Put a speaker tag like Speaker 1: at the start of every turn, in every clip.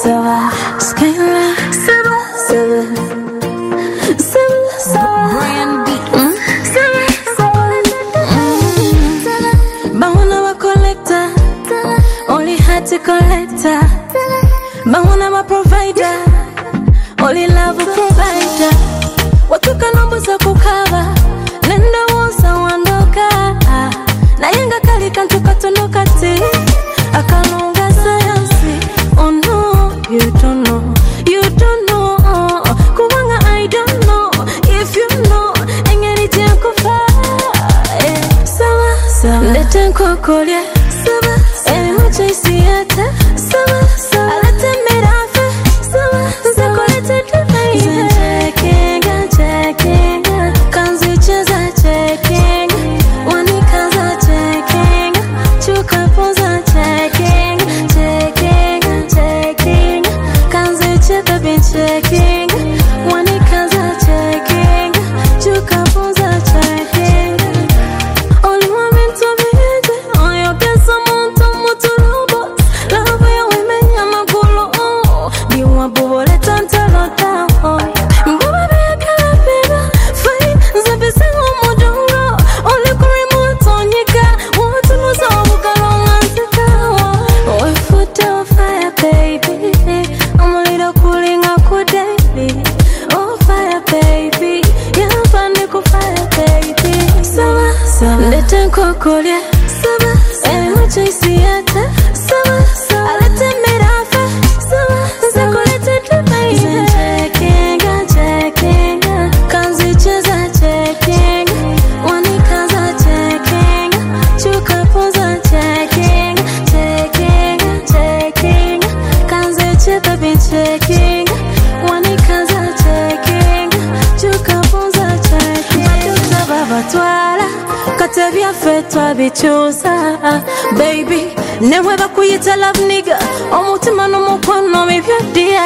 Speaker 1: Sawa, Skyla, Sawa, Brand beat. Bawana wa collector, only had to collector. Bawana wa provider, only love a provider. Watuka nombo za kukava, nenda wosa wandoka. Na yenga kali kantuka tonoka te, akalonga sayansi. Oh no, you don't know, you don't know. Kuwanga I don't know, if you know, engeni tia kufa. Sawa, sawa, lete nkokolye. Sawa, sawa, mucho isiata. Sawa, sawa, alete merafe. Sawa, zako lete tunaye. Zenchekenga, chekenga, kanzi cheza chekenga, wanikaza chekenga, chuka poza chekenga, chekenga, chekenga, kanzi cheza bin chekenga, wanikaza chekenga, chuka poza chekenga. Only woman to be easy, on your guess I'm on to muturubo. Love ya women ya magulu, diwa bubole tantalota. Mbaba bekala beba, fine, zabese ngomodongo. Only kurimu tonyika, watu nusa wabukalo nganzika. We foot on fire, baby, I'm a little cooling daily. Oh fire, baby, yeah, panic fire, baby. Sawa, sawa, lete nkokolye. Sawa, sawa, mucho isiata. Sawa, sawa, alete merafe. Sawa, zako lete tunaye. Zenchekenga, chekenga, kanzi cheza chekenga, wanikaza chekenga, chuka poza chekenga, chekenga, chekenga, kanzi cheza bin chekenga, wanikaza chekenga, chuka poza chekenga. Batuta baba twala, katebya fetwa bichusa. Baby, newe bakuyita love nigga, omutima n'umukono bibyo dia.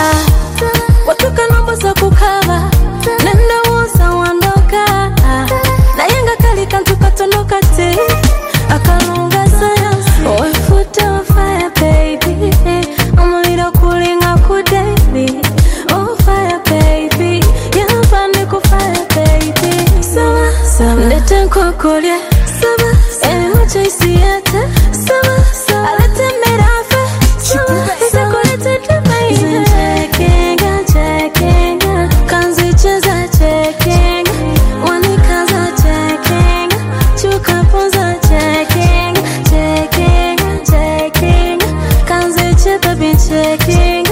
Speaker 1: Watuka nombo za kukava, nenda wosa wandoka. Na yenga kali kantuka tonoka te, akalunga sayansi. We foot on fire, baby, I'm a little cooling daily. Oh fire, baby, yeah, panic fire, baby. Sawa, sawa, lete nkokolye. Sawa, sawa, mucho isiata. Sawa, sawa, alete merafe. Sawa, zako lete tunaye. Zenchekenga, chekenga, kanzi cheza chekenga, wanikaza chekenga, chuka poza chekenga, chekenga, chekenga, kanzi cheza bin chekenga.